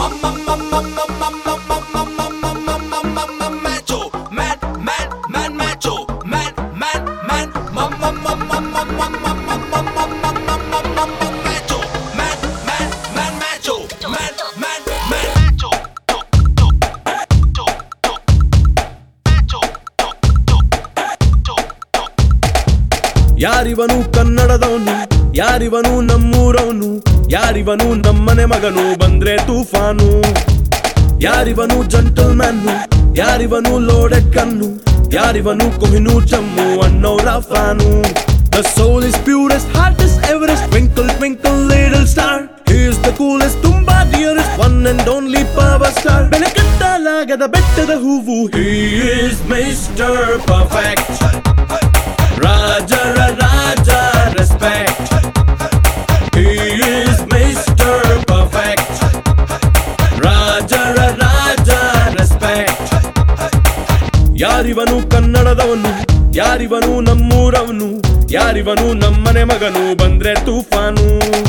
ಯಾರಿವನು ಕನ್ನಡದವನು, ಯಾರಿವನು ನಮ್ಮೂರವನು, ಯಾರಿವನು ನಮ್ಮನೆ ಮಗನು ಬಂದ್ರೆ ತೂಫಾನು. ಯಾರಿವನು ಜಂಟಲ್ಮ್ಯಾನು, ಯಾರಿವನು ಲೋಡೆಡ್ ಕಣ್ಣು, ಯಾರಿವನು ಕೊಹಿನೂರ್ ಜಮ್ಮು ಅನ್ನೋರ fan. The soul is purest, heart is Everest, twinkle twinkle little star. He is the coolest, ತುಂಬಾ dearest, one and only power star. ಬೆಲೆ ಕಟ್ಟಲಾಗದ ಬೆಟ್ಟದ ಹೂವು, he is Mr. Perfect. Raja Raja respect, he is Mr. Perfect. Raja Raja respect. ಯಾರಿವನು ಕನ್ನಡದವನು, ಯಾರಿವನು ನಮ್ಮೂರವನು, ಯಾರಿವನು ನಮ್ಮನೆ ಮಗನು ಬಂದ್ರೆ ತೂಫಾನು.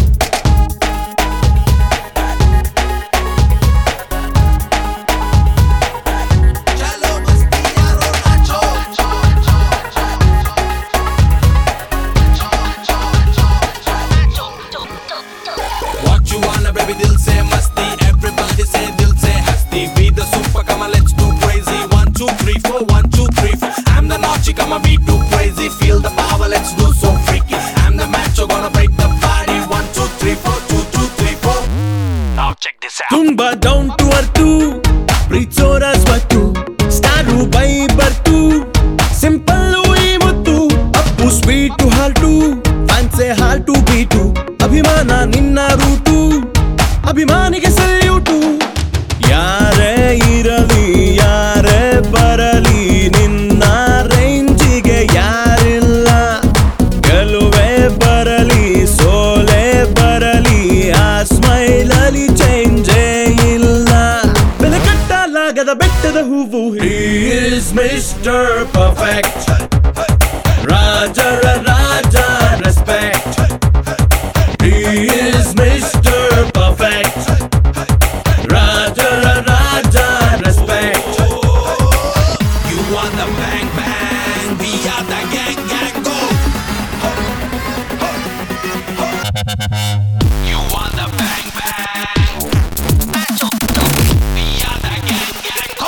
Baby dil se masti, everybody say dil se hasti. Be the super, come on let's do crazy. 1 2 3 4, 1 2 3 4. I'm the naughty, come on be too crazy. Feel the power, let's do so freaky. I'm the macho, gonna break the party. 1 2 3 4, 2 2 3 4. Now check this out. ತುಂಬಾ down to earth, ಪ್ರೀತಿಸೋರ ಸ್ವತ್ತು, star by birth, simple ಈ ಮುತ್ತು, Appu sweet halt, ಫ್ಯಾನ್ಸೆ halt beat, ಅಭಿಮಾನ ನಿನ್ನ route, ಅಭಿಮಾನಿಗೆ salute. ಯಾರೇ ಇರಲಿ ಯಾರೇ ಬರಲಿ ನಿನ್ನ ರೇಂಜಿಗೆ ಯಾರಿಲ್ಲ. ಗೆಲುವೆ ಬರಲಿ ಸೋಲೆ ಬರಲಿ ಆ ಸ್ಮೈಲಲ್ಲಿ ಚೇಂಜೇ ಇಲ್ಲ. ಬೆಲೆ ಕಟ್ಟಲಾಗದ ಬೆಟ್ಟದ ಹೂವು, he is Mr. Perfect. Raja Raja respect, he is Mr. Perfect. Raja Raja respect. You want the bang bang, we are the gang gang go. You want the bang bang, we are the gang gang go.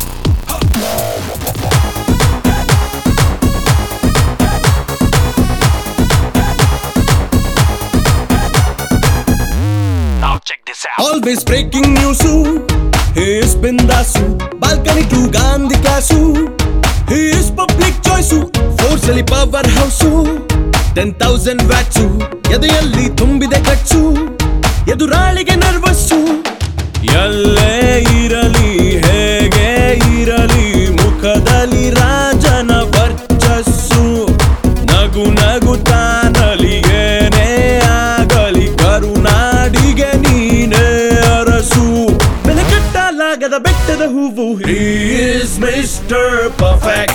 Now check this out. Always breaking news, he is bindasu, balcony to Gandhi Kasu, he is public choice, force ali power house, 10,000 watts, ಎದೆಯಲ್ಲಿ ತುಂಬಿದೆ ಕಚ್ಚು, ಎದುರಾಳಿಗೆ ನರ್ವಸ್ಸು. ಎಲ್ಲೇ ಇರಲಿ ಹೇಗೆ ಇರಲಿ ಮುಖದಲ್ಲಿ ರಾಜನ ವರ್ಚಸ್ಸು, ನಗು ನಗುತ್ತಾನಲಿ ಏನೇ ಆಗಲಿ ಕರುನಾಡಿಗೆ ನೀನೇ ಅರಸು. ಬೆಲೆ ಕಟ್ಟಲಾಗದ ಬೆಟ್ಟದ ಹೂವು, he is Mr. Perfect.